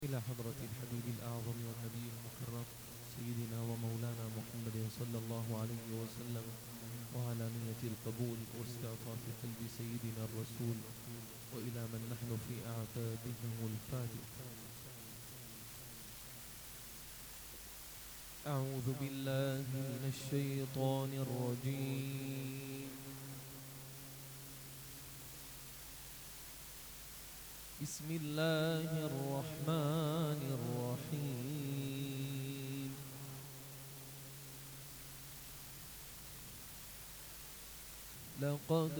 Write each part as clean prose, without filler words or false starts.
إلى حضرة الحبيب الأعظم والنبي المكرم سيدنا ومولانا محمد صلى الله عليه وسلم، وعلى نية القبول واستعطاف قلب سيدنا الرسول، وإلى من نحن في أعتابهم الفاتح. أعوذ بالله من الشيطان الرجيم. بسم الله الرحمن الرحيم. لقد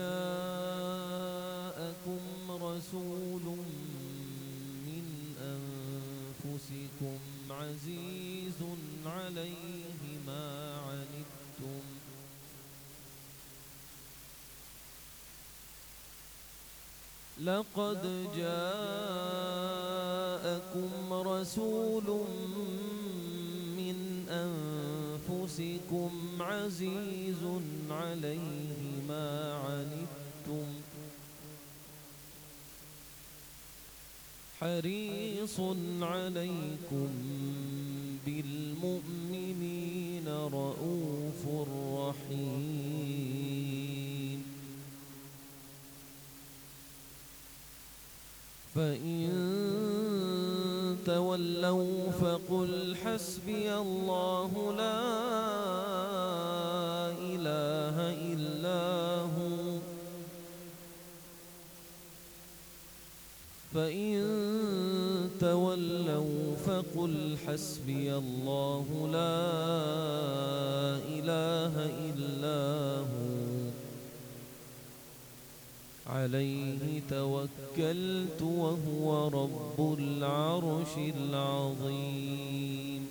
جاءكم رسول من أنفسكم عزيز عليه ما عنتم لقد جاءكم رسول من أنفسكم عزيز عليه ما عنتم حريص عليكم بالمؤمنين رؤوف رحيم. فإن تولوا فقل حسبي الله لا إله إلا هو. فإن تولوا فقل حسبي الله لا إله إلا هو عليه توكلت وهو رب العرش العظيم.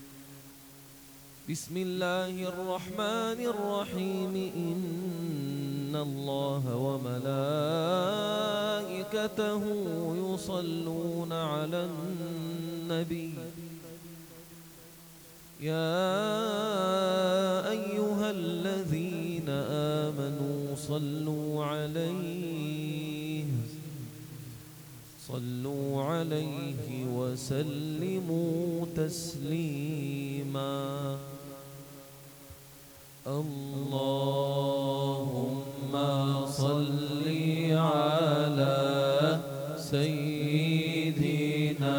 بسم الله الرحمن الرحيم. إن الله وملائكته يصلون على النبي يا أيها الذين آمنوا صلوا عليه وسلموا تسليما. اللهم صل على سيدنا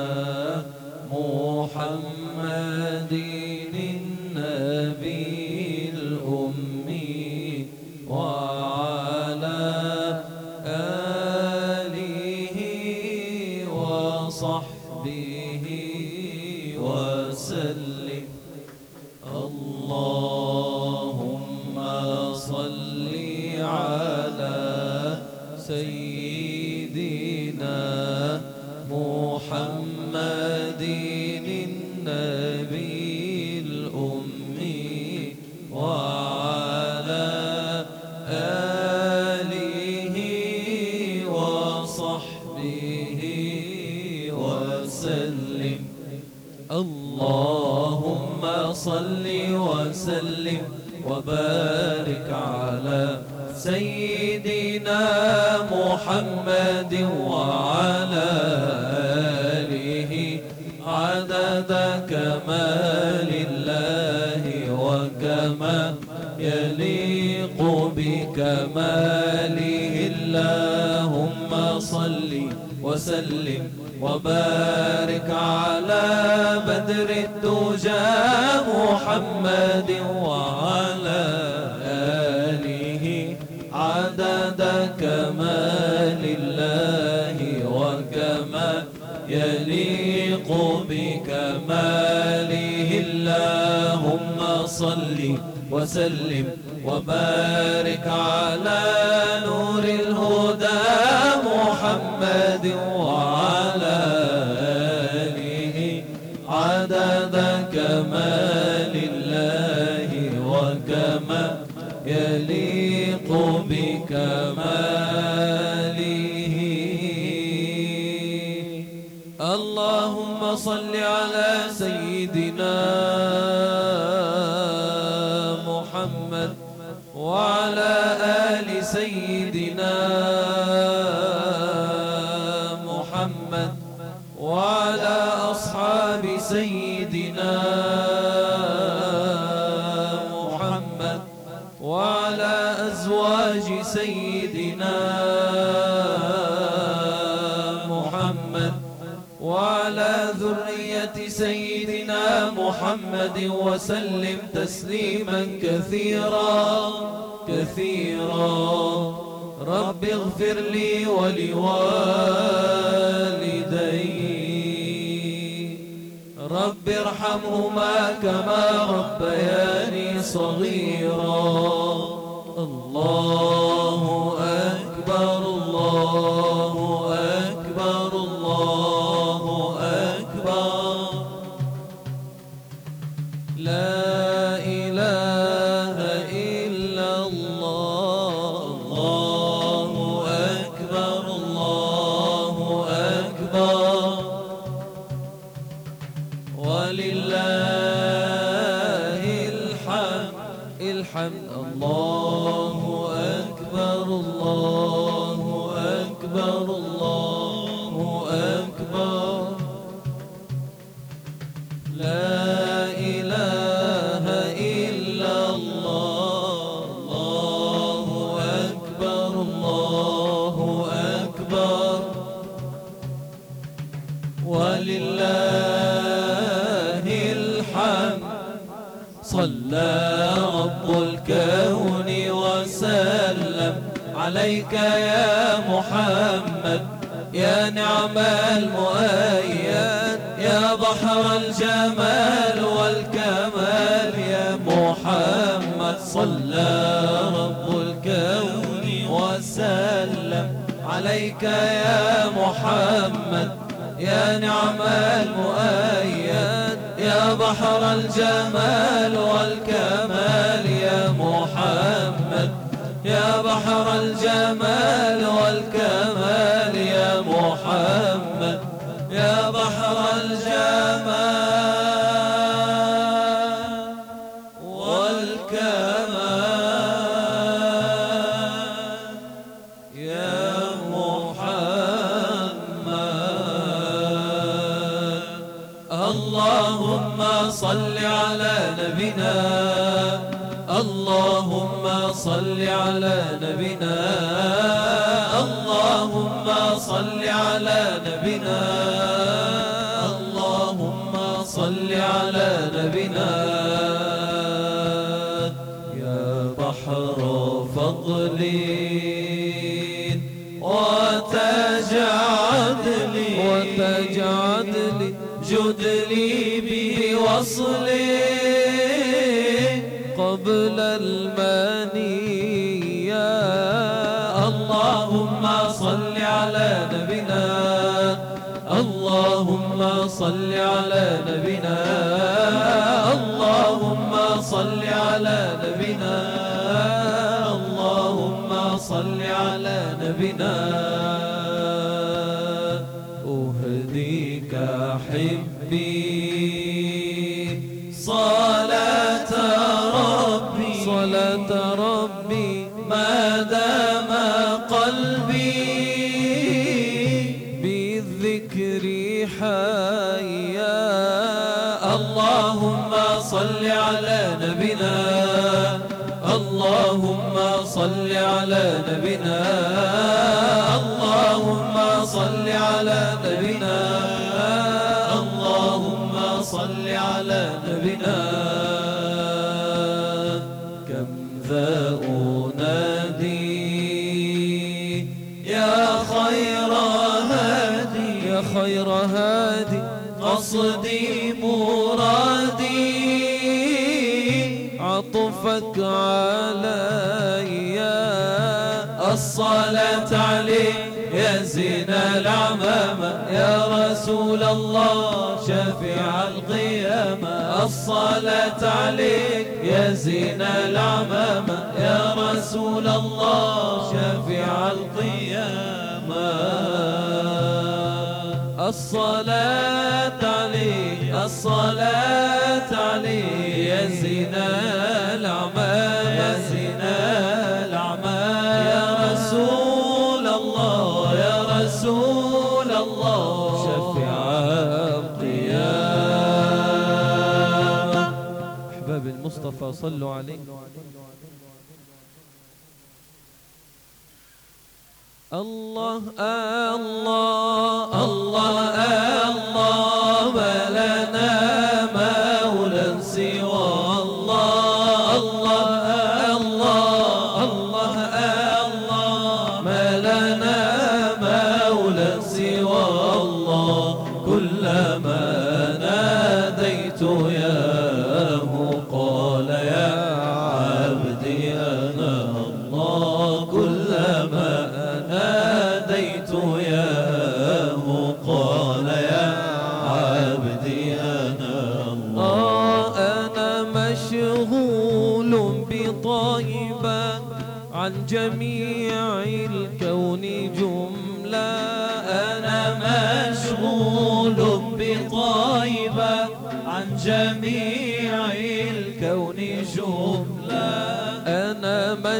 محمد النبي الأمي وعلى آله وصحبه وسلم. اللهم صل على سيدنا محمد النبي الأمي وعلى آله وصحبه وسلم. اللهم صل وسلم وبارك على سيدنا محمد وعلى آله عدد كمال الله وكما يليق بكماله. اللهم صل وسلم وبارك على بدر الدجى محمد وعلى آله عدد كمال الله وكما يليق بكماله. اللهم صل وسلم وبارك على نور الهدى محمد وعلى آله عدد كمال الله وكما يليق بكماله. اللهم صل على سيدنا محمد وعلى آل سيدنا محمد وعلى أصحاب سيدنا محمد وعلى أزواج سيدنا محمد وعلى ذرية سيدنا محمد وسلم تسليما كثيرا كثيرا. رب اغفر لي ولوالدي، رب ارحمهما كما ربياني صغيرا. الله أكبر الله أكبر الله أكبر. لا إله إلا الله. الله أكبر الله أكبر. ولله الحمد. الله أكبر الله أكبر الله أكبر. لا إله إلا الله. الله أكبر الله أكبر. ولله الحمد. صلى رب الكون وسلم عليك يا محمد، يا نعم المؤيد، يا بحر الجمال والكمال يا محمد. صلى رب الكون وسلم عليك يا محمد، يا نعم المؤيد، يا بحر الجمال والكمال يا محمد، يا بحر الجمال والكمال يا محمد، يا بحر الجمال والكمال يا محمد. اللهم صل على نبينا، اللهم صل على نبينا، اللهم صل على نبينا، اللهم صل على نبينا. يا بحر فضل وتجعد لي جد لي بوصلي قبل المنية. اللهم صل على نبينا، اللهم صل على نبينا، اللهم صل على نبينا، اللهم صل على نبينا. أهديك حبي صلاة ربي ما دام قلبي بالذكر حيا. اللهم صل على نبينا، اللهم صل على نبينا، اللهم صل على نبينا، اللهم صل على نبينا. كم ذا أنادي يا خير هادي، يا خير هادي قصدي مرادي عطفك علي. الصلاة عليك يا زين العمامة، يا رسول الله شفيع القيامة. الصلاة عليك يا زين العمامة، يا رسول الله شفيع القيامة. الصلاة عليك، الصلاة عليك يا زين الأعمال، يا زين الأعمال. يا رسول الله، يا رسول الله شفيع القيامة. المصطفى صلوا عليه. الله الله الله الله ما لنا مولى سوى الله. الله الله الله الله ما لنا مولى سوى الله. كلما ناديت ياه قال يا عبدي أنا الله. كلما ناديت ياه قال يا عبدي أنا الله. أنا مشغول بطيبة عن جميع الكون جملة. أنا مشغول بطيبة عن جميع الكون جملة. أنا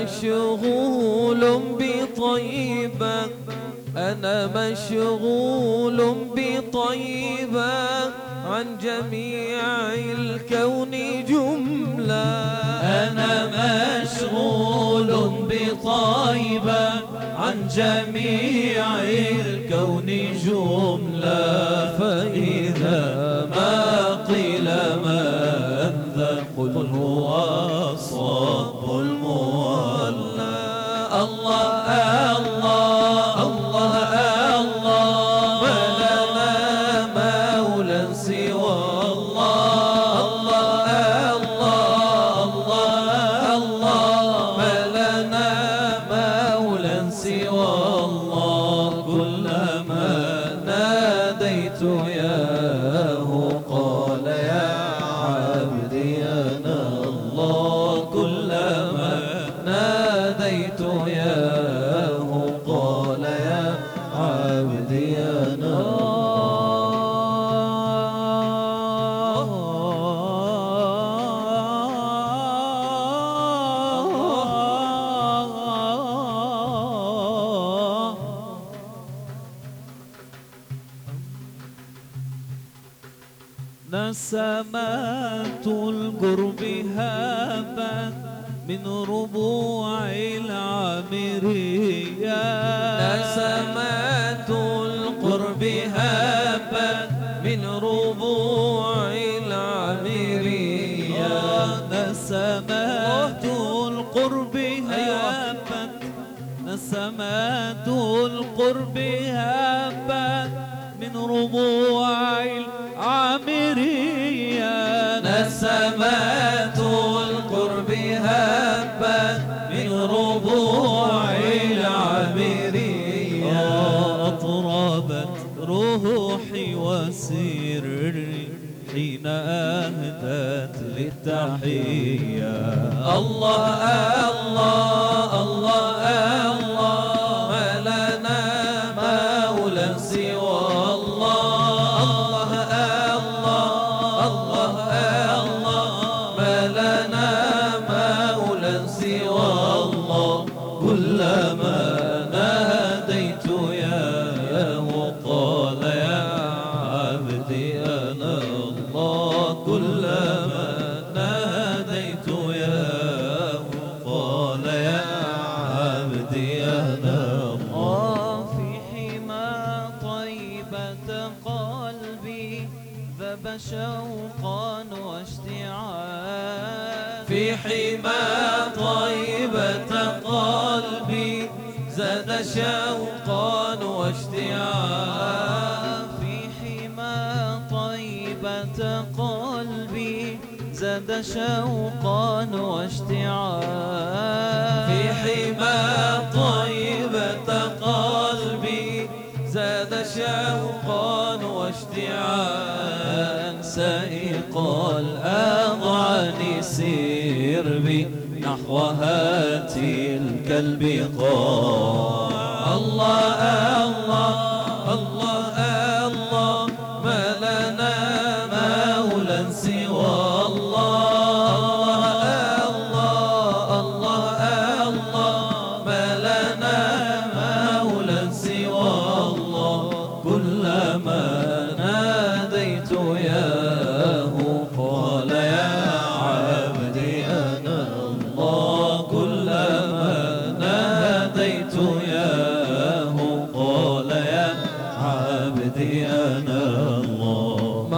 مشغول بطيبة أنا مشغول بطيبة عن جميع الكون جملة. أنا مشغول بطيبة عن جميع الكون جملة. فإذا ما قيل من ذا قل هو الصب المولى. الله الله الله الله ما لنا مولى سوى الله. الله الله الله الله ما لنا مولى سوى الله. كلما ناديت ياه قال يا عبدي أنا الله. كلما ناديت ياه قال يا عبدي أنا نسمات القرب هابت من ربوع العامرية. نسمات القرب هابت من ربوع العامرية. نسمات القرب هابت نسمات القرب هابت من ربوع العامرية. نسمات القرب هبت من ربوع العامرية. أطربت روحي وسري حين أهدت للتحية. الله الله الله الله ما لنا مولى سوى الله. الله الله الله ما لنا مولى سوى الله. كلما ناديت ياه قال يا عبدي أنا الله. كلما ناديت ياه قال يا عبدي أنا الله. في حمى طيبة قلبي ذاب شوقا واشتعال. في حمى طيبة قلبي زاد شوقا واشتعال. في حمى طيبة قلبي زاد شوقا واشتعال. في حمى طيبة قلبي زاد شوقا واشتعال. سائق الأضعان سير بي نحوها تلك البقاع. الله الله الله الله ما لنا مولى سوى الله. الله الله الله ما لنا مولى سوى الله. كلما ناديت ياه قال يا عبدي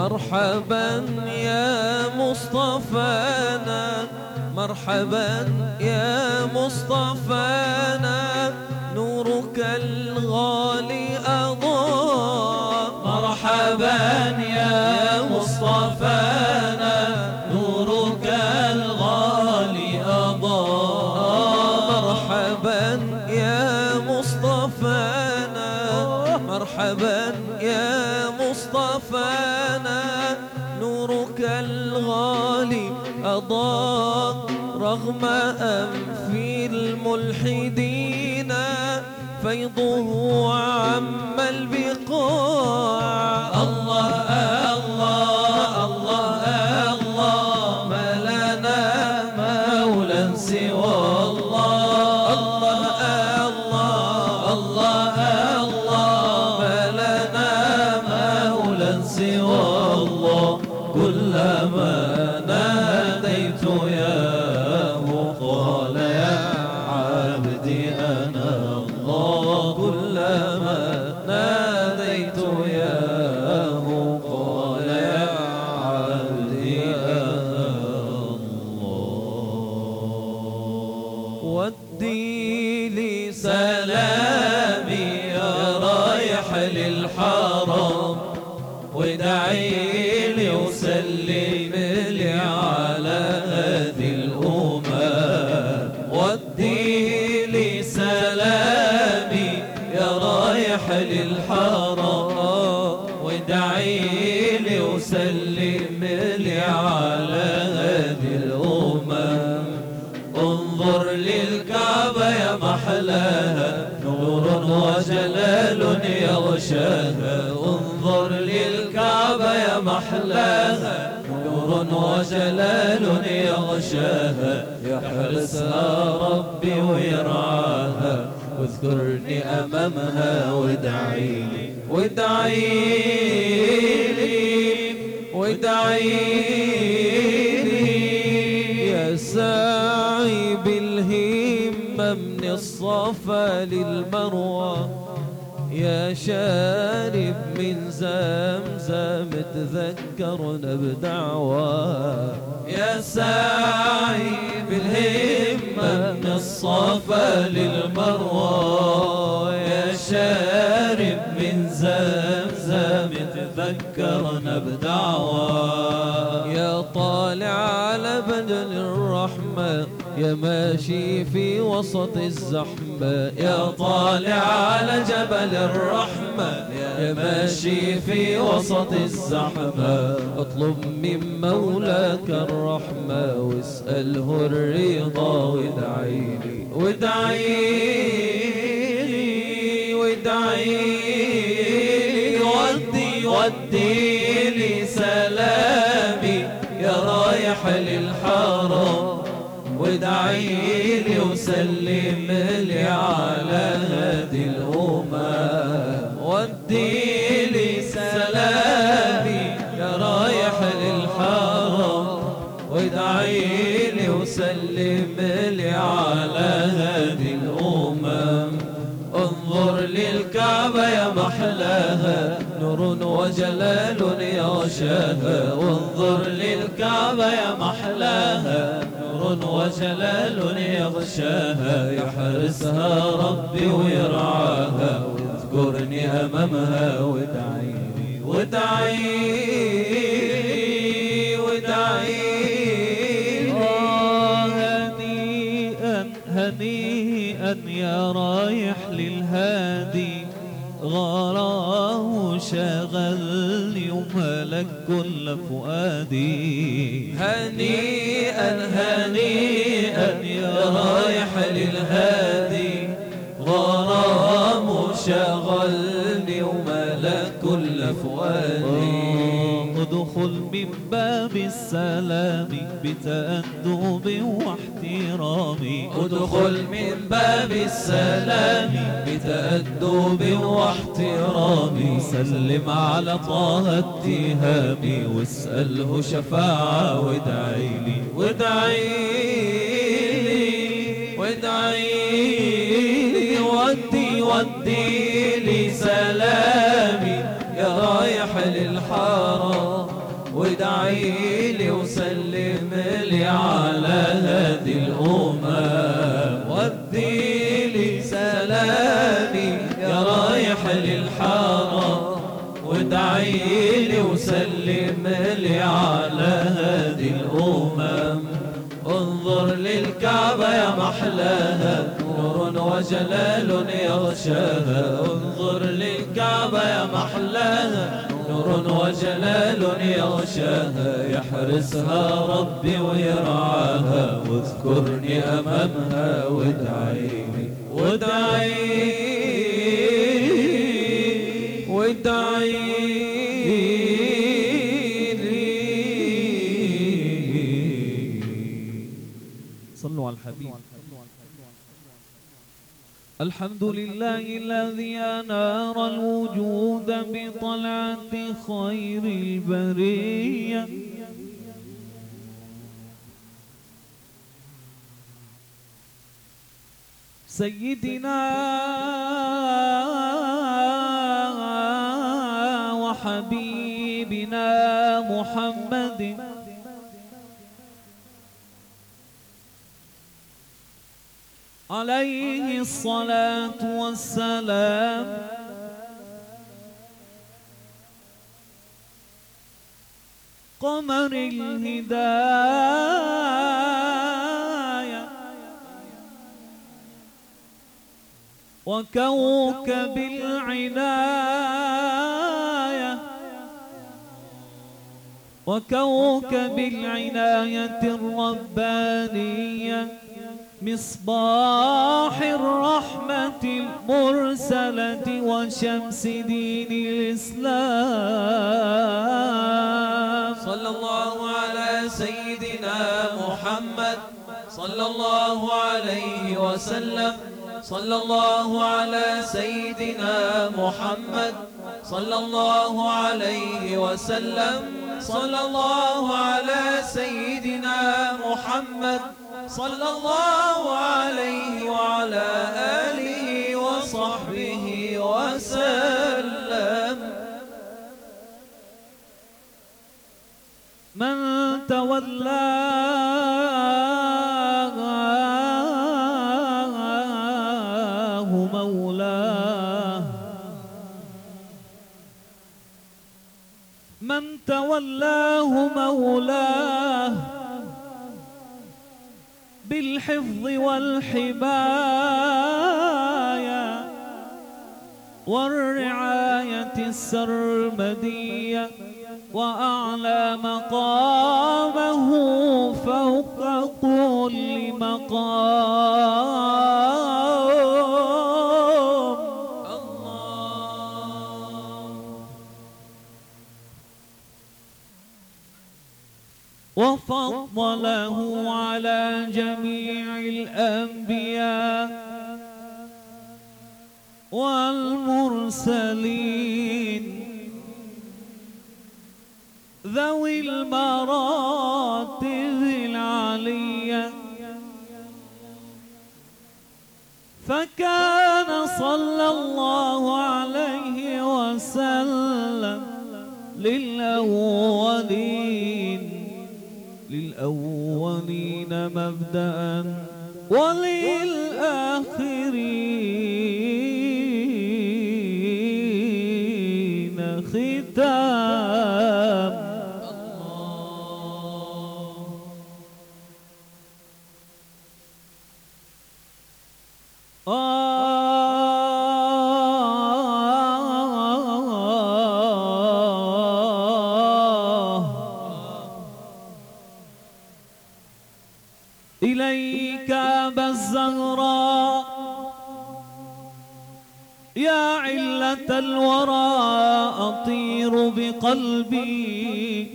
مرحبا يا مصطفانا، مرحبا يا مصطفانا، نورك الغالي أضاء. مرحبا يا مصطفانا، نورك الغالي أضاء. مرحبا يا مصطفانا، مرحبا يا مصطفانا، نورك الغالي أضاء. رغم أنف الملحدين فيضه عم البقاع. الله الله الله الله، ما لنا مولى سوى الله. الله الله الله الله، ما لنا مولى سوى الله. كلما ناديت ياه قال يا عبدي أنا الله. كلما ناديت ياه قال يا عبدي أنا الله. ودي لي سلامي يا رايح للحرم، وادعي لي وسلم لي على هذه الأمم. ودي لي سلامي يا رايح للحرم، وادعي لي وسلم لي على هذه الأمم. انظر للكعبة يا محلاها، نور وجلال يغشاها. انظر للكعبة يا محلاها، نور وجلال يغشاها. يحرسها ربي ويرعاها، واذكرني أمامها وادعي لي وادعي لي وادعي لي. يا ساعي بالهمة من الصفا للمروة، يا شارب من زمزم تذكرنا بدعوة. يا ساعي بالهمة من الصفا للمروة، يا شارب من زمزم تذكرنا بدعوة. يا طالع على بدن الرحمة، يا ماشي في وسط الزحمة. يا طالع على جبل الرحمة، يا ماشي في وسط الزحمة. اطلب من مولاك الرحمة، واسأله الرضا وادعي لي وادعي لي وادعي لي. ودي لي سلامي يا رايح للحرم، وادعي لي وسلم لي على هذه الأمم. ودي لي سلامي يا رايح للحرم، وادعي لي وسلم لي على هذه الأمم. انظر للكعبة يا محلاها، نور وجلال يغشاها. وانظر للكعبة يا محلاها، نور وجلال يغشاها. يحرسها ربي ويرعاها، واذكرني أمامها وادعي لي وادعي لي وادعي لي. هنيئا هنيئا يا رايح للهادي، غراه شغلني وملك كل فؤادي. هنيئا هنيئا يا رايح للهادي، غرام شغلني وملك كل فؤادي. ادخل من باب السلام بتأدب واحترام. ادخل من باب السلام بتأدب واحترام. سلم على طه التهامي، واسأله شفاعة وادعي لي وادعي لي وادعي لي. ودي لي سلامي يا رايح للحرم، وادعي لي وسلم لي على هذه الأمم، ودي لي سلامي يا رايح للحرم، وادعي لي وسلم لي على هذه الأمم. انظر للكعبة يا محلاها، نور وجلال يغشاها، انظر للكعبة يا محلاها، نور وجلال يغشاها، يحرسها ربي ويرعاها، واذكرني أمامها وادعي لي وادعي لي. صلوا على الحبيب. الحمد لله الذي أنار الوجود بطلعة خير البرية، سيدنا وحبيبنا محمد عليه الصلاة والسلام، قمر الهداية وكوكب العناية، وكوكب العناية الربانية، مصباح الرحمة المرسلة وشمس دين الإسلام. صلى الله على سيدنا محمد صلى الله عليه وسلم، صلى الله على سيدنا محمد صلى الله عليه وسلم، صلى الله على سيدنا محمد صلى الله عليه وعلى آله وصحبه وسلم. من تولاه مولاه، من تولاه مولاه بالحفظ والحماية والرعاية السرمدية، وأعلى مقامه فوق كل مقام. وفضله على جميع الأنبياء والمرسلين ذوي المراتب العلية، فكان صلى الله عليه وسلم للأولين مبدأ وللآخرين ختام. إليك أبا الزهراء يا علة الورى، أطير بقلبي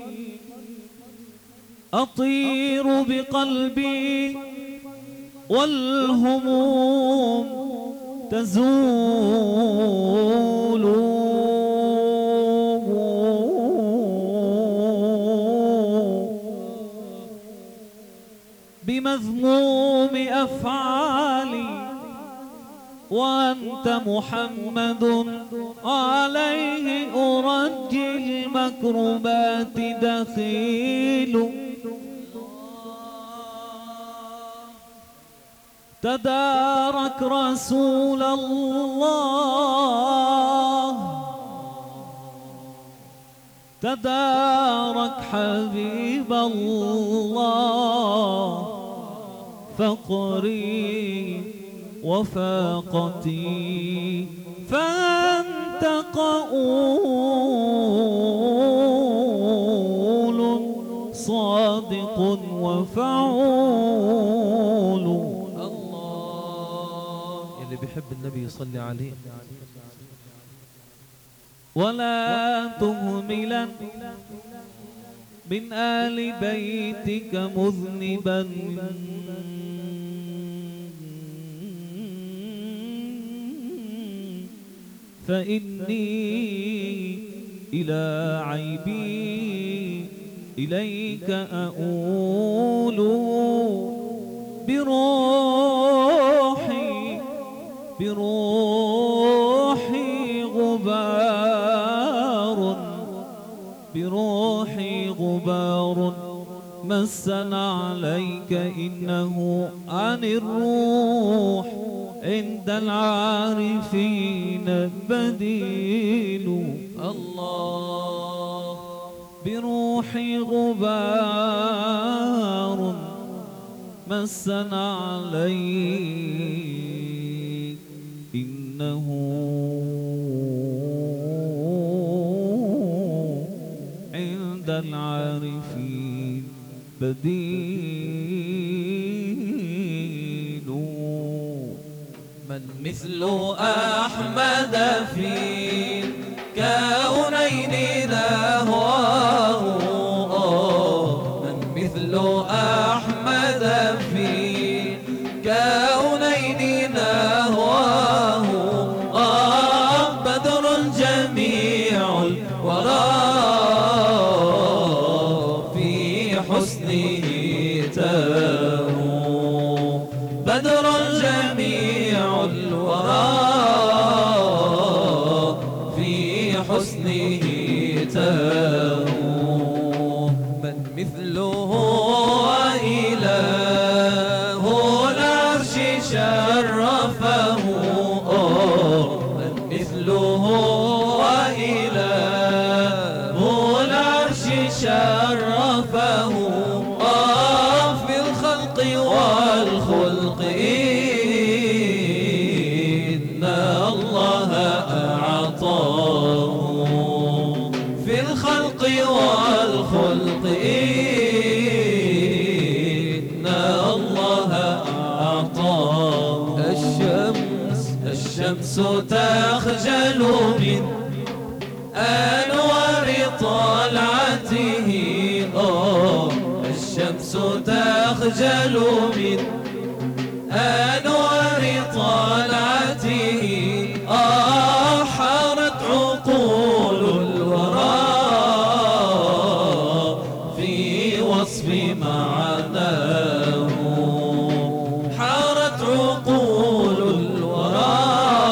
أطير بقلبي والهموم تزول بمذموم أفعالي، وأنت محمد عليه أرجي المكربات دخيل تدارك رسول الله تدارك حبيب الله فقري وفاقتي فأنت قول صادق وفعول. الله اللي بيحب النبي يصلي عليه. ولا تهملا من آل بيتك مذنبا فإني إلى عيبي إليك أؤول بروحي غبار مسنا عليك إنه عن الروح عند العارفين بديل. الله بروحي غبار مسنا عليك إنه عند العارفين بديل. من مثل أحمد في الكونين نهواه من مثل أحمد في الكونين نهواه بدر جميع الورى في حسنه تهو بدر جميع الورى في حسنه تهو من مثله وإله العرش شرفه من مثله وإله العرش شرفه في الخلق والخلق إن الله أعطاه في الخلق والخلق إن الله أعطاه. الشمس تخجل من أنوار طلعته الشمس تخجل من أنوار طلعته حارت عقول الورى في وصف معناه حارت عقول الورى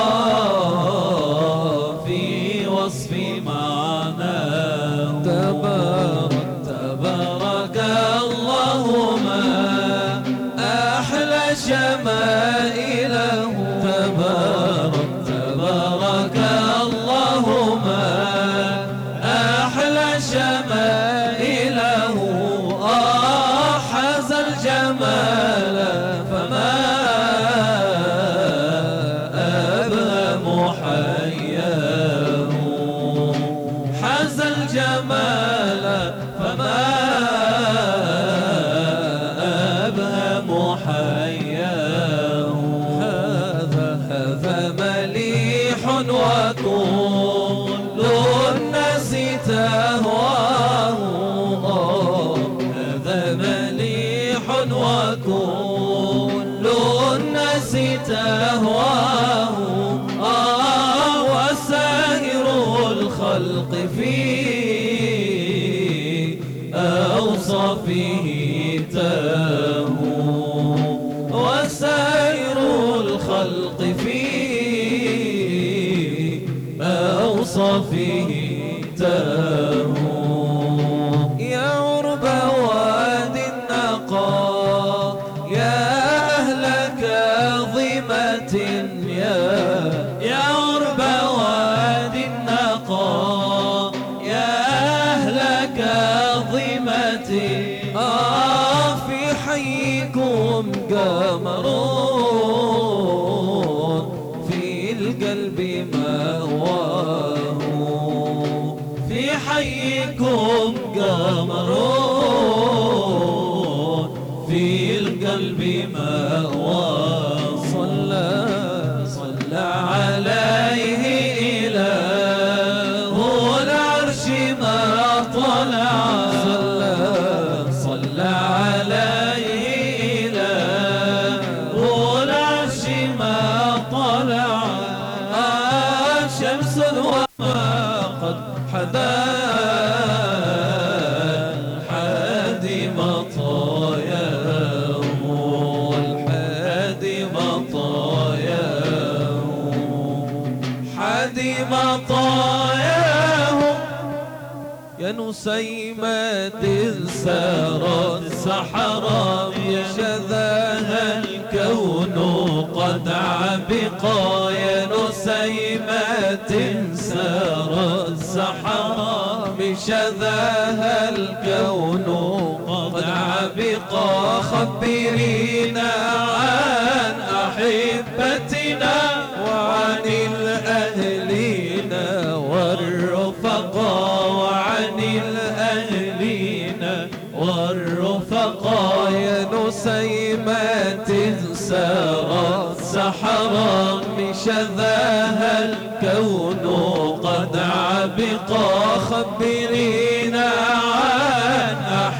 في وصف معناه. تبارك الله ما أحلى شمائله تبارك الله ما أحلى شمائله حاز الجمال فما أبهى محياه حاز الجمال فما أبهى محياه. هذا مليح وكل الناس تهواه هذا مليح وكل الناس تهواه وسائر الخلق في أوصافه تهو وسائر الخلق في أوصافه تهو. سماتي في حيكم قمر في القلب مأواه، في حيكم قمر في القلب مأواه. صلى عليه إله العرش ما طلع، صلى عليه إله العرش ما طلع. شمس وما قد حدا الحادي مطاياه، الحادي مطاياه، حادي مطاياه. يا نسيمة سارت سحرا شذاها الكون قد عبقا. يا نسيمة سارت سحرا بشذاها الكون قد عبقا. خبرينا عن أحبتنا وعن الأهلين والرفقا، وعن الأهلين والرفقا. يا نسيمة سارت سحرا بشذاها الكون قد عبقا. خبرينا عن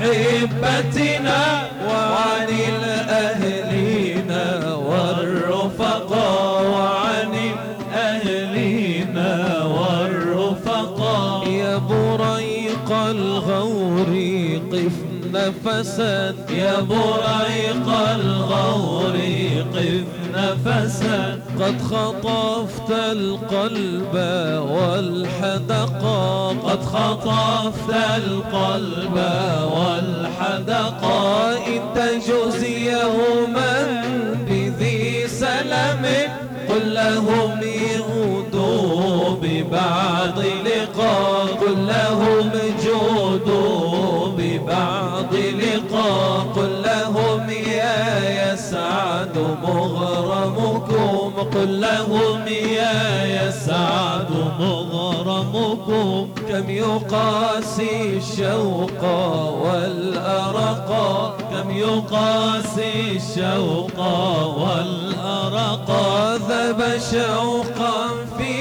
أحبتنا وعن الأهلين والرفقا، وعن الأهلين والرفقا. يا بريق الغور قف نفسا، يا بريق الغور قف نفسا. قد خطفت القلب والحدقا، قد خطفت القلب والحدقا. إن تجز يوما بذي سلم قل لهم يغدوا ببعض لقاء، قل لهم جودوا ببعض لقاء. قل لهم يا يسعد مغرمكم، قل لهم يا يسعد مغرمكم. كم يقاسي الشوق والأرقا، كم يقاسي الشوق والأرقا. ذاب شوقا في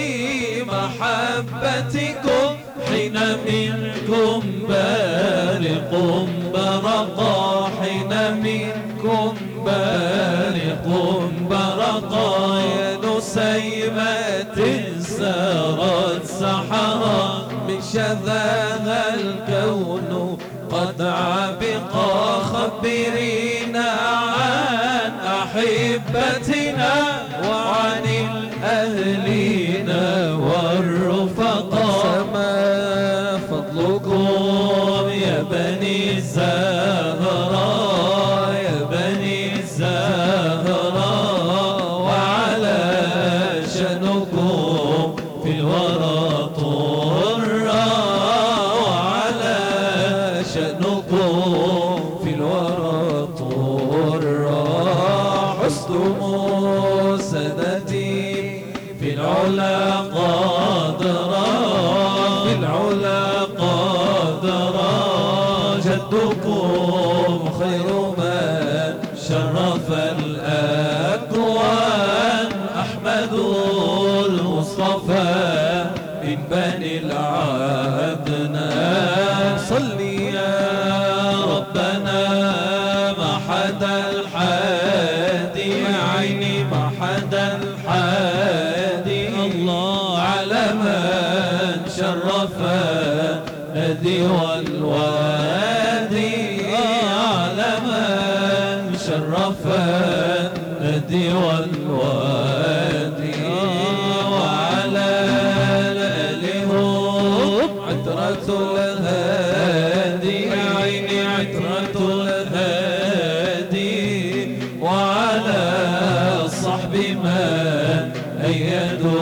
محبتكم حين منكم بارق برقا، حين منكم بارق برقا. يا نسيمة سارت سحرا من شذاها الكون قد عبقا. خبرينا عن أحبتنا وعن الأهلين والرفقا. سما فضلكم يا بني الزهراء، يا بني الزهراء. وعلى شأنكم في الورى طرا، وعلى شأنكم في الورى طرا. حسنتم سندي في العلا قادرا، في العلا قادرا. جدكم خير من شرف الأكوان أحمد المصطفى من بني العدنان. صل يا ربنا ما حدا الحادي، عيني ما حدا الحادي. الله على من شرف النادي والوادي، على من شرف النادي والوادي. وعلى آلهم عترة الهادي، عيني عترة الهادي. وعلى الصحب من أيدوا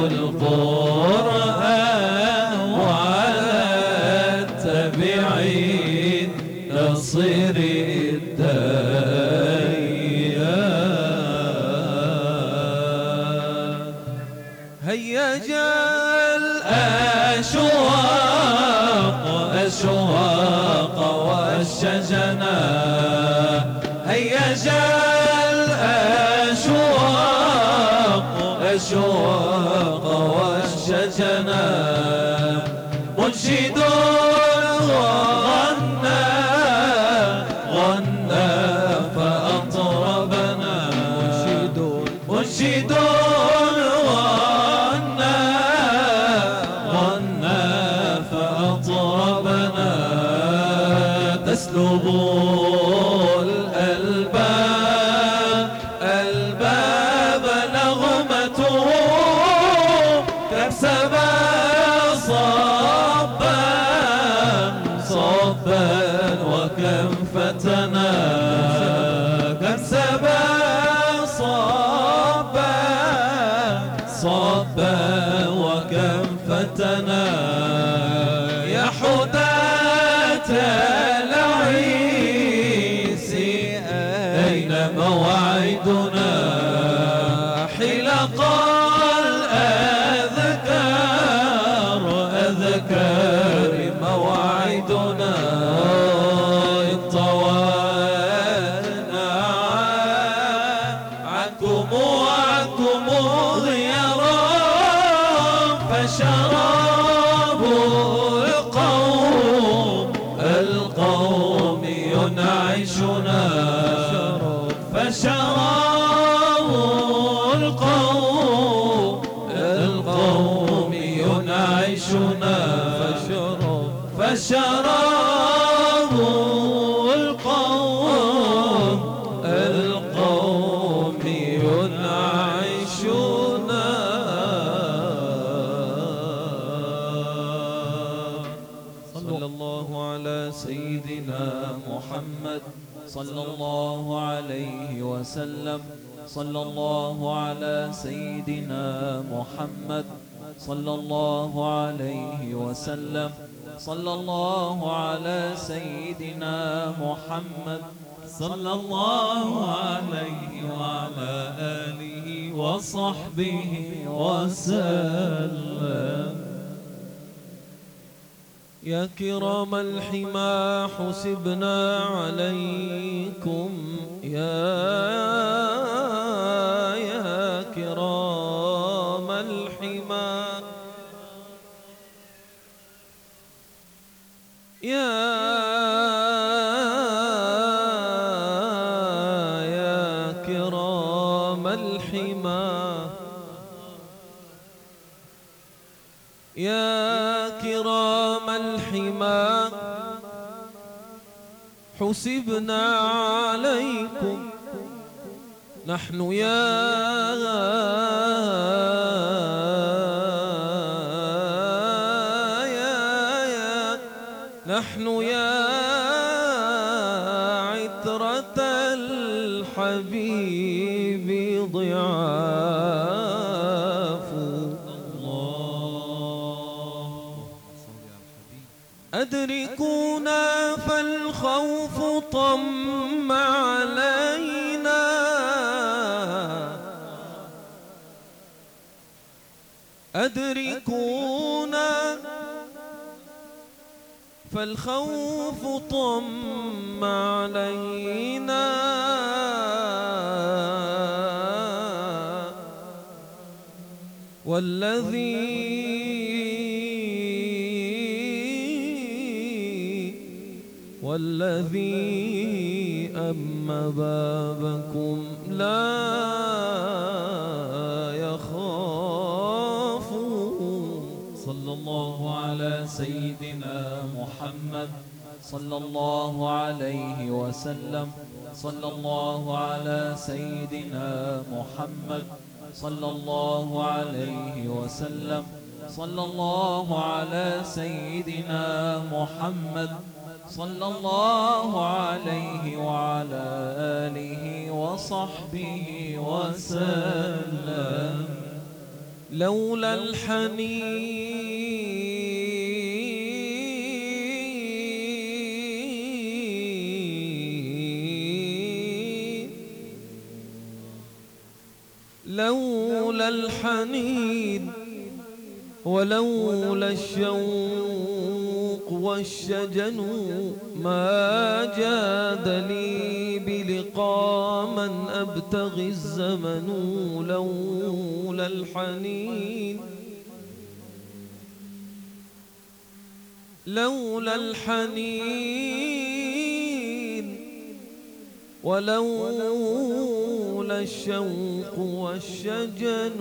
القرآن، وعلى التابعين مصير الديان. هيج الأشواق أشواق والشجنا، هيج الأشواق أشواق والشجنا، منشد غنى غنى فأطربنا، منشد غنى غنى فأطربنا، تسلب الألباب نغمته، تكسب صبا صبا وكم فتنا، كسب صبا صبا وكم فتنا، يا حداة العيس أين موعدنا، حلق الأذكار موعدنا، إن طوالنا عنكم غيرا، فشراب القوم ينعشنا، فشراب القوم ينعشنا، فشراب القوم ينعشنا. صلى الله على سيدنا محمد صلى الله عليه وسلم، صلى الله على سيدنا محمد صلى الله عليه وسلم، صلى الله على سيدنا محمد صلى الله عليه وعلى آله وصحبه وسلم. يا كرام الحمى حسبنا عليكم، يا كرام الحمى، يا كرام الحمى، يا كرام الحمى حسبنا عليكم، نحن نحن يا عترة الحبيب ضعاف، أدركونا فالخوف طم علينا، أدركونا فالخوف طم علينا، والذي أما بابكم لا يخاف. صلى الله على سيدنا محمد صلى الله عليه وسلم، صلى الله على سيدنا محمد صلى الله عليه وسلم، صلى الله على سيدنا محمد صلى الله عليه وعلى آله وصحبه وسلم. لولا الحنين لولا الحنين ولولا الشوق والشجن ما جاد لي بلقاء من أبتغي الزمن. لولا الحنين لولا الحنين ولولا الشوق والشجن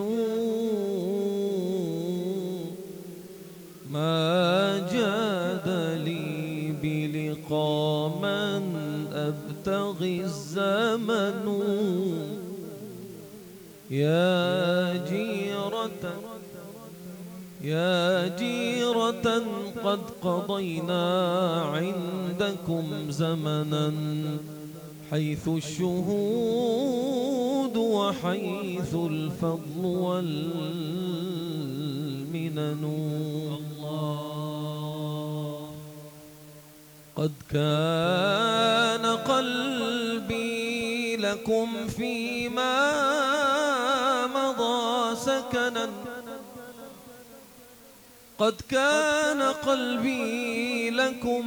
ما جاد لي بلقاء من أبتغي الزمن. يا جيرة قد قضينا عندكم زمنا حيث الشهود وحيث الفضل والمنن. الله قد كان قلبي لكم فيما مضى سكنا. قد كان قلبي لكم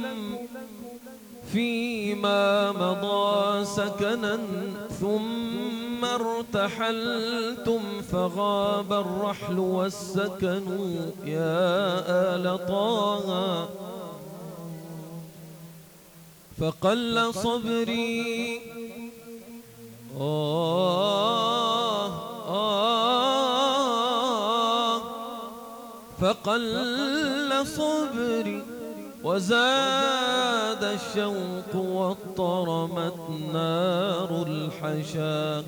فيما مضى سكنا ثم ارتحلتم فغاب الرحل والسكن. يا آل طه فقل صبري فقل صبري وزاد الشوق واضطرمت نار الحشا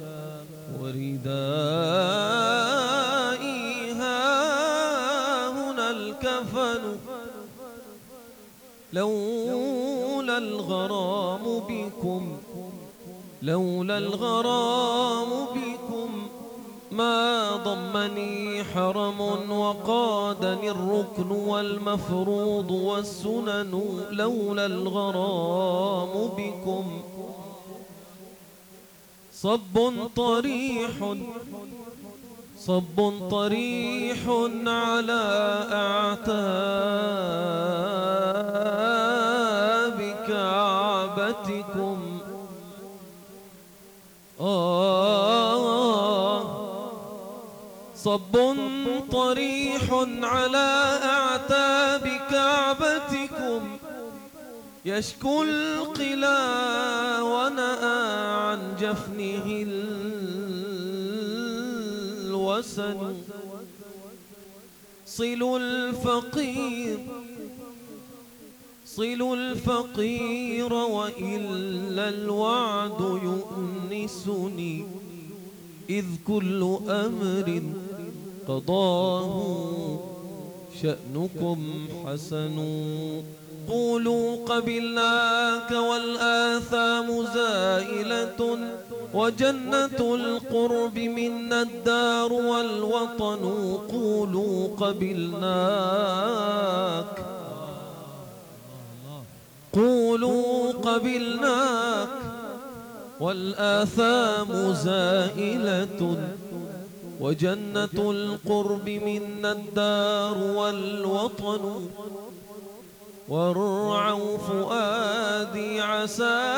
وردائي ها هنا الكفن. لولا الغرام بكم لولا الغرام بكم ما ضمني حرم وقادني الركن والمفروض والسنن. لولا الغرام بكم صب طريح على أعتاب كعبتكم. صب طريح على أعتاب كعبتكم يشكو القلا ونأى عن جفنه الوسن. صلوا الفقير وإلا الوعد يؤنسني إذ كل أمر قضاه شأنكم حسن. قولوا قبلناك والآثام زائلة وجنة القرب منا الدار والوطن. قولوا قبلناك والآثام زائلة وجنة القرب منا الدار والوطن. وارعوا فؤادي عسى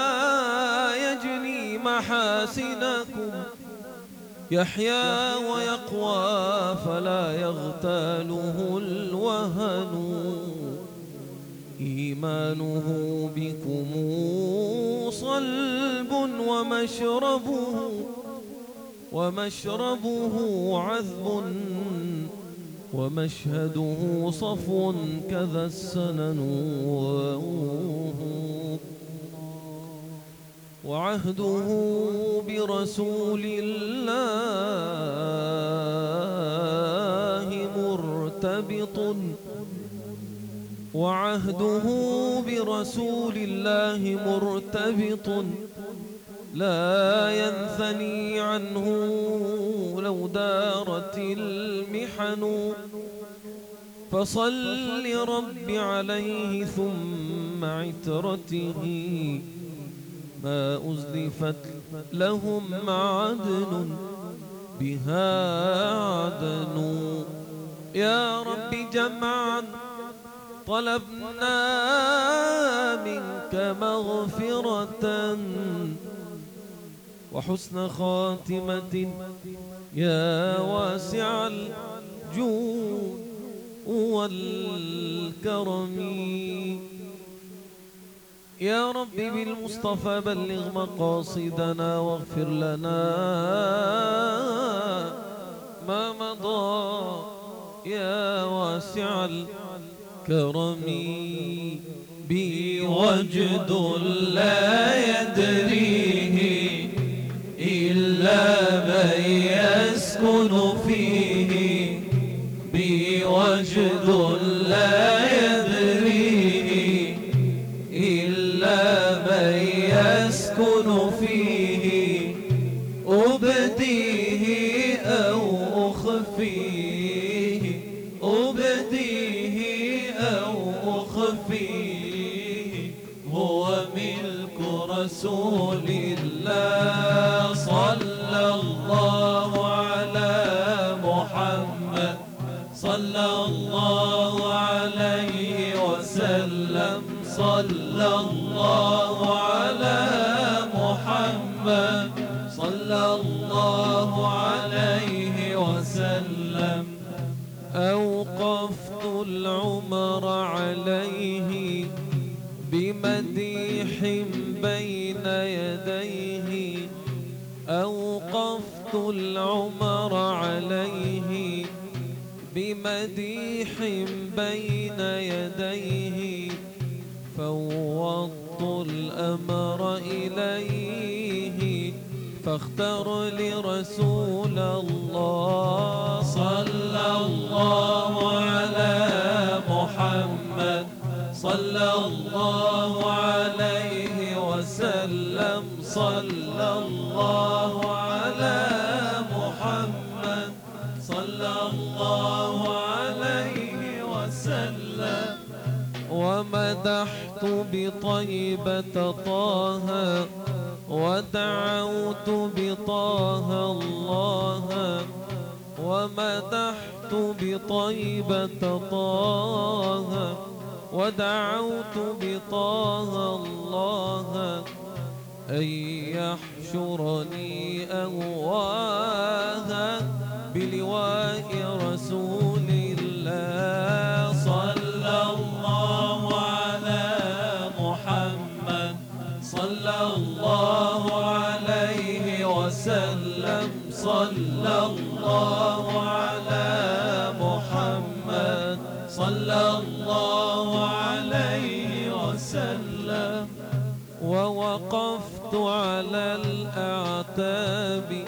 يجني محاسنكم يحيا ويقوى فلا يغتاله الوهن. إيمانه بكم صلب ومشربه عذب ومشهده صفو كذا السنن. وعهده برسول الله مرتبط لا ينثني عنه لو دارت المحن. فصل رب عليه ثم عترته ما أزلفت لهم عدن بها عدنوا. يا رب جمعا طلبنا منك مغفرة وحسن خاتمة يا واسع الجود والكرم. يا رب بالمصطفى بلغ مقاصدنا واغفر لنا ما مضى يا واسع الكرم. بي وجد لا يدريه إلا من يسكن فيه. بي وجد لا يدريه إلا من يسكن فيه. أبديه أو أخفيه. أبديه أو أخفيه. هو ملك رسول الله صلى الله على محمد صلى الله عليه وسلم. صلى الله على محمد صلى الله عليه وسلم. أوقفت العمر عليه بمديح بين يديه. أوقفت العمر عليه بمديح بين يديه. فوضت الأمر إليه فاختر لرسول الله. صلى الله على محمد صلى الله عليه وسلم. صلى الله على محمد صلى الله عليه وسلم. ومدحت بطيبة طه ودعوت بطه الله. ومدحت بطيبة طه ودعوت بطه الله أن يحشرني أهواها بلواء رسول الله. صلى الله على محمد صلى الله عليه وسلم. صلى الله على محمد صلى الله عليه وسلم. ووقفت على الأعتاب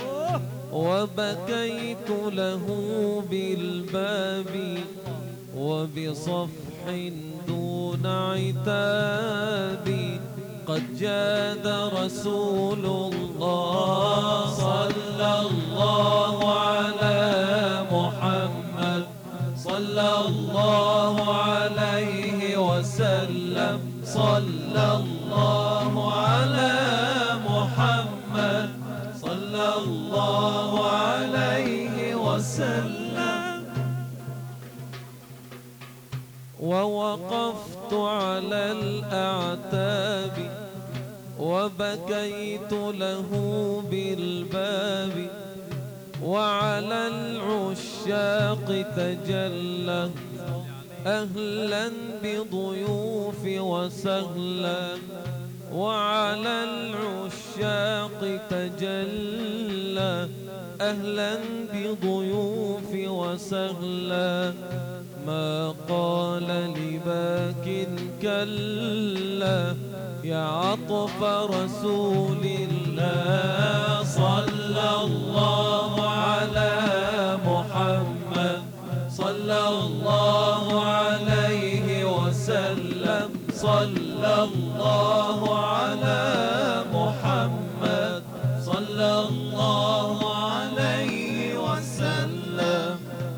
وبكيت له بالباب وبصفح دون عتاب. قد جاد رسول الله. صلى الله على محمد صلى الله عليه وسلم. صلى الله على محمد صلى الله عليه وسلم. ووقفت على الأعتاب وبكيت له بالباب وعلى العشاق تجلى أهلا بضيوف وسهلا. وعلى العشاق تجلى أهلا بضيوف وسهلا. ما قال لباك كلا يا عطف رسول الله. صلى الله على محمد صلى الله عليه وسلم. صلى الله على محمد صلى الله عليه وسلم.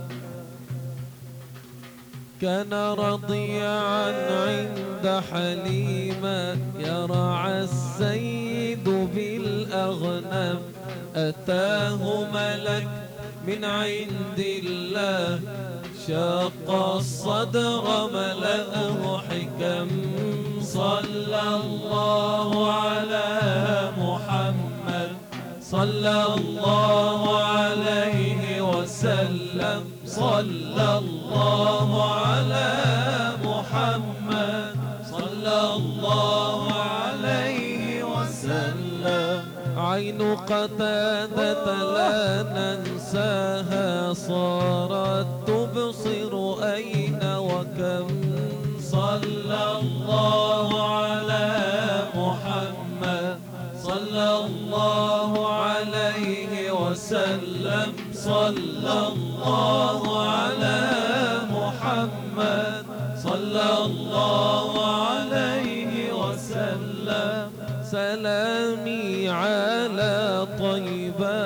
كان رضيعا عند حليمة يرعى السيد بالأغنم. أتاه ملك من عند الله، شق الصدر ملأه حكم. صلى الله على محمد صلى الله عليه وسلم. صلى الله على محمد صلى الله عليه وسلم. عين قتادة لا ننساها، صارت تبصر أين وكم. صلى الله على محمد صلى الله عليه وسلم. صلى الله على محمد صلى الله عليه وسلم. سلامي على طيبة،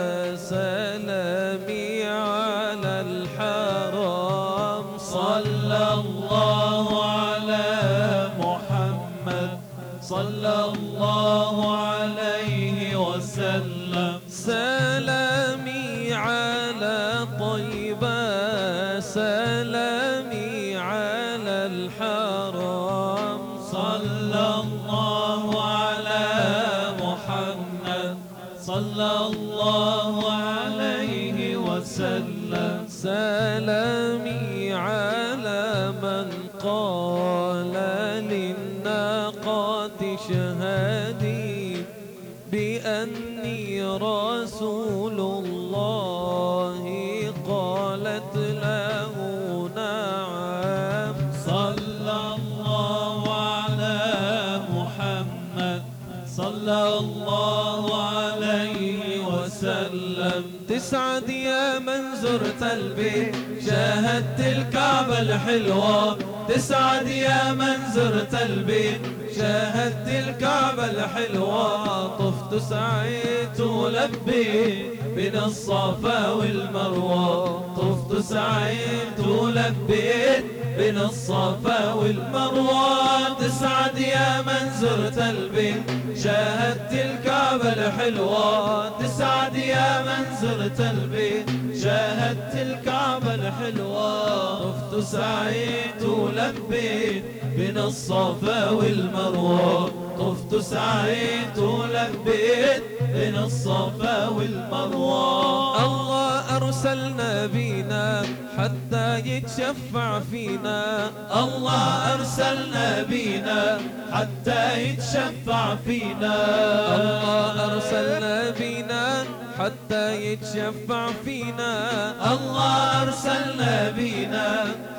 سلامي على الحرام. صلى الله على محمد صلى الله عليه وسلم. سلامي على طيبة، سلامي على الحرام. صلى الله على محمد صلى الله عليه وسلم. سلامي على من قال للناقات شهادي بأني رسول الله، قالت له نعم. صلى الله على محمد صلى الله عليه وسلم. تسعد يا من زرت البيت، شاهدت الكعبة الحلوة. تسعد يا من زرت البيت، شاهدت الكعبة الحلوة. طفت سعيت ولبيت بين الصفا والمروة. طفت سعيت ولبيت بين الصفا والمروة. تسعد يا من زرت البيت، شاهدت الكعبة الحلوة. تسعد يا من زرت البيت، شاهدت الكعبة الحلوة. طفت سعيت ولبيت بين الصفا والمروة. طفت سعيت ولبيت بين الصفا والمروة. الله أرسل نبينا حتى يتشفع فينا. الله أرسل نبينا حتى يتشفع فينا. الله أرسل نبينا حتى يتشفع فينا. الله أرسل نبينا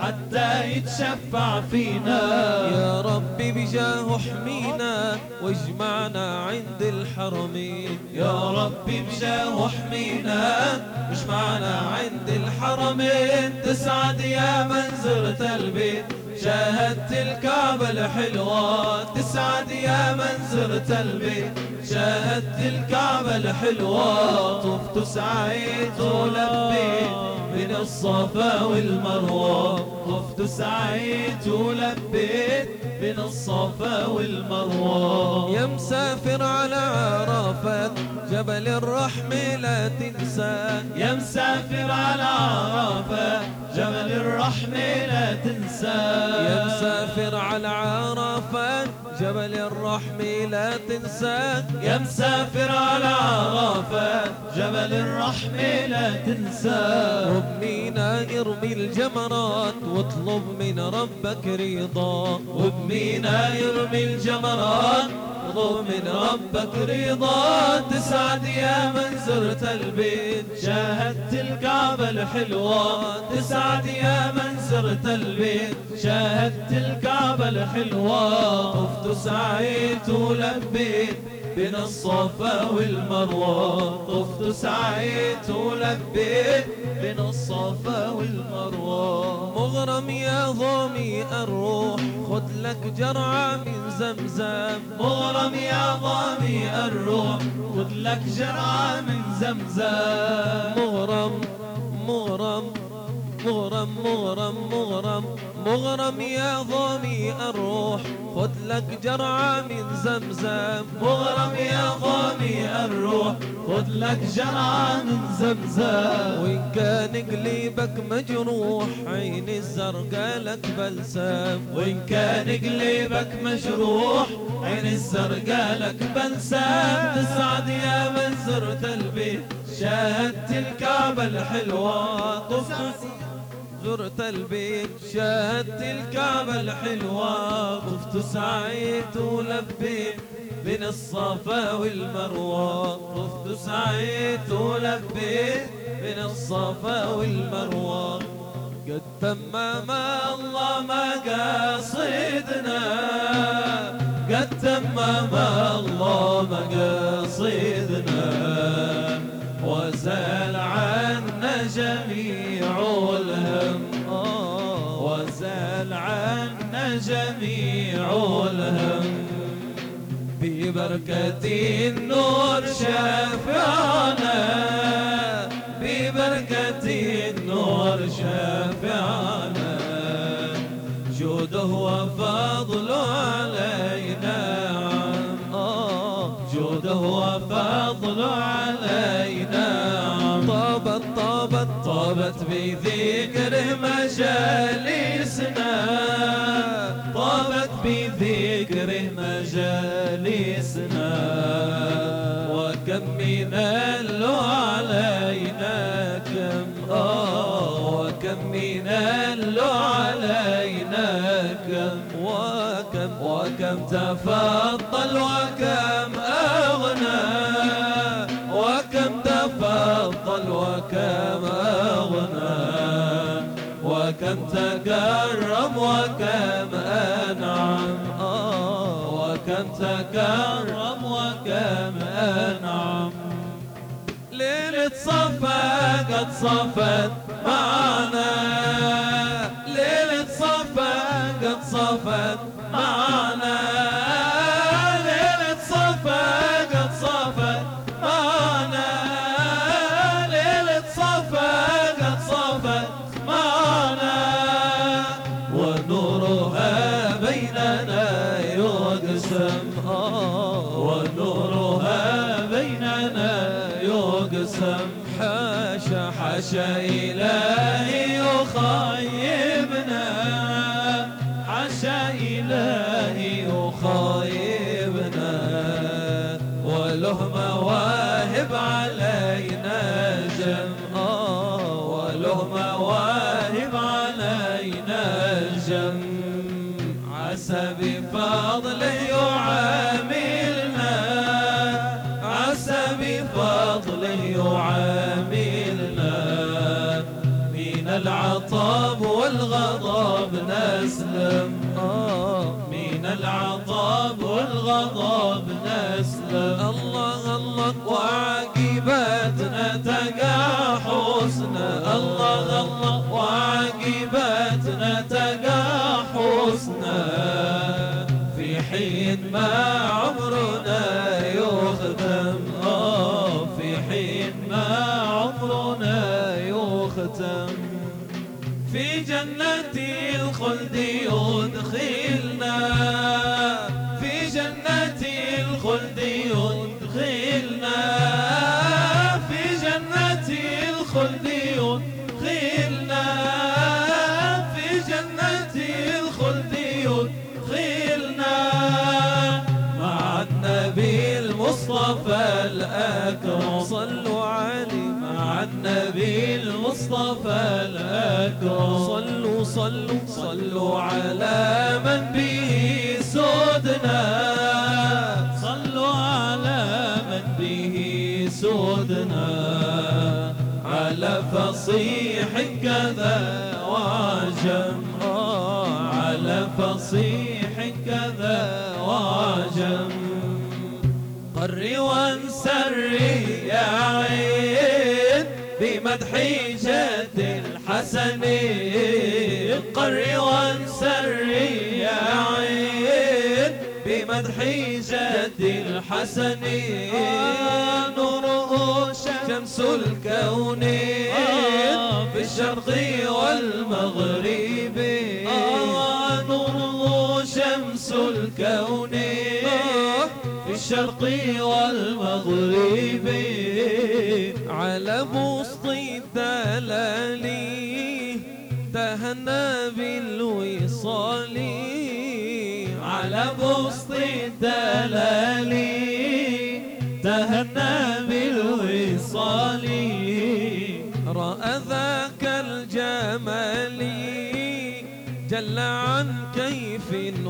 حتى يتشفع فينا. يا ربي بجاه احمينا واجمعنا عند الحرمين. يا ربي بجاه احمينا واجمعنا عند الحرمين. تسعد يا من زرت البيت، شاهدت الكعبة الحلوة. تسعد يا من زرت البيت، شاهدت الكعبة الحلوة. طفت سعيت ولبيت بين الصفا والمروة. طفت سعيت ولبيت بين الصفا والمروة. يا مسافر على عرفات جبل الرحمة لا تنسى. يا مسافر على عرفات جبل الرحمة لا تنسى. يا مسافر على عرفات جبل الرحمة لا تنسى. يا مسافر على عرفات جبل الرحمة لا تنسى. وبمينا ارمي الجمرات واطلب من ربك رضا. وبمينا يرمي الجمرات واطلب من ربك رضا. تسعد يا من زرت البيت، شاهدت الكعبة الحلوة. تسعد يا من زرت البيت، شاهدت الكعبة الحلوة. طفت سعيت ولبيت بين الصفا والمروة. طفت سعيت ولبيت بين الصفا والمروة. مغرم يا ظامي الروح خذ لك جرعة من زمزم. مغرم يا ظامي الروح خذ لك جرعة من زمزم. مغرم مغرم مغرم مغرم مغرم مغرم يا ظامي الروح خذ لك جرعة من زمزم. مغرم يا ظامي الروح خذ لك جرعة من زمزم. وإن كان قليبك مجروح عين الزرقاء لك بلسم. وإن كان قليبك مجروح عين الزرقاء لك بلسم. تسعد يا من زرت البيت شاهدت الكعبة الحلوة. طفت زرت البيت شاهدت الكعبة الحلوة. طفت سعيت ولبيت بين الصفا والمروة. طفت سعيت ولبيت بين الصفا والمروة. قد تمم الله مقاصدنا قد تمم الله مقاصدنا. وزال عنا جميع الهم وزال عنا جميع الهم. ببركة النور شافعنا ببركة النور شافعنا. جوده وفضله علينا جوده وفضله علينا. طابت بذكره مجالسنا. طابت بذكره مجالسنا. وكم من اللو علينا كم وكم من اللو علينا كم. وكم تفضل وكم أغنى. وكم تفضل وكم أغنى. وكم تكرم وكم أنعم. وكم تكرم وكم أنعم. ليلة صفا قد صفت معنا. ليلة صفا قد صفت معنا. ليلة صفا قد صفت معنا. ليلة صفا قد صفت معنا. ونورها بيننا يقسم. ونورها بيننا يقسم. حاشا إلهي يخيبنا. حاشا إلهي يخيبنا. وله مواهب علينا جم. وله مواهب علينا جم. عسى بفضله يعاملنا. عسى بفضله يعاملنا. من العطب والغضب نسلم. من العطب والغضب نسلم. الله الله وعاقبتنا تقع حسنا. الله الله وعاقبتنا تقع حسنا. في حين ما عمرنا يختم. في حين ما عمرنا يختم. في جنة الخلد يدخلنا. في جنة الخلد يدخلنا. في جنة الخلد يدخلنا. في جنة الخلد يدخلنا. مع النبي المصطفى الأكرم. صلوا عليه مع النبي المصطفى الأكرم. صلوا على من به سودنا. صلوا على من به سودنا. على فصيح كذا وعجم. على فصيح كذا وعجم. قري وانسري يا عين بمدح جد الحسن. قري وانسري يا عين بمدح جد الحسن نوره شمس الكون في الشرق والمغرب نوره شمس الكون في الشرق والمغرب على بسط الدلال تهنى بالوصال على بسط الدلال تهنى بالوصال رأى ذاك الجمال جل عن كيف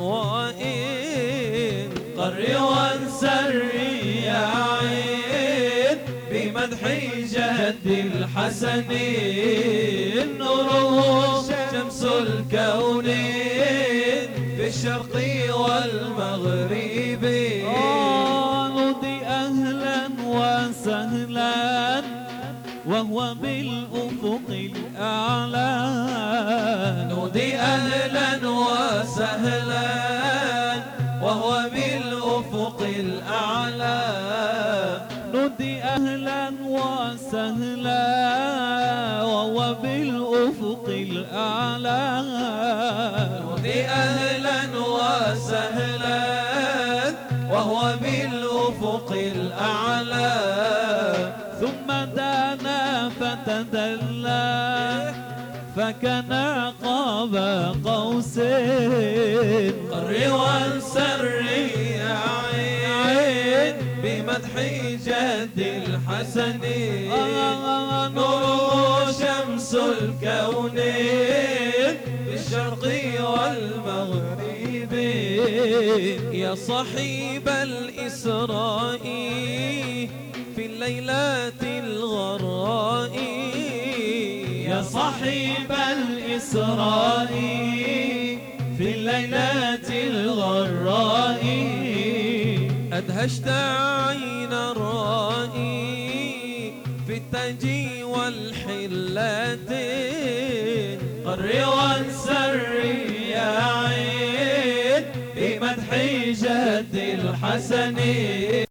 وإن قر وانسر يا عين بمدح جد الحسن نوره شمس الكون في الشرق والمغرب نودي أهلا وسهلا وهو بالأفق الأعلى نودي أهلا وسهلا وهو بالأفق الأعلى نودي أهلا وسهلا وهو بالأفق الأعلى نودي أهلا وسهلا وهو بالأفق الأعلى ثم دنا فتدلى فكان قاب قوسين قر وانسر يا عين بمدح جد الحسن نوره شمس الكون في الشرق والمغرب يا صحيب الإسراء في الليلات الغراء يا صاحب الإسراء في الليلات الغراء أدهشت عين الرائي في التاج والحلات قر وانسر يا عين بمدح جد الحسن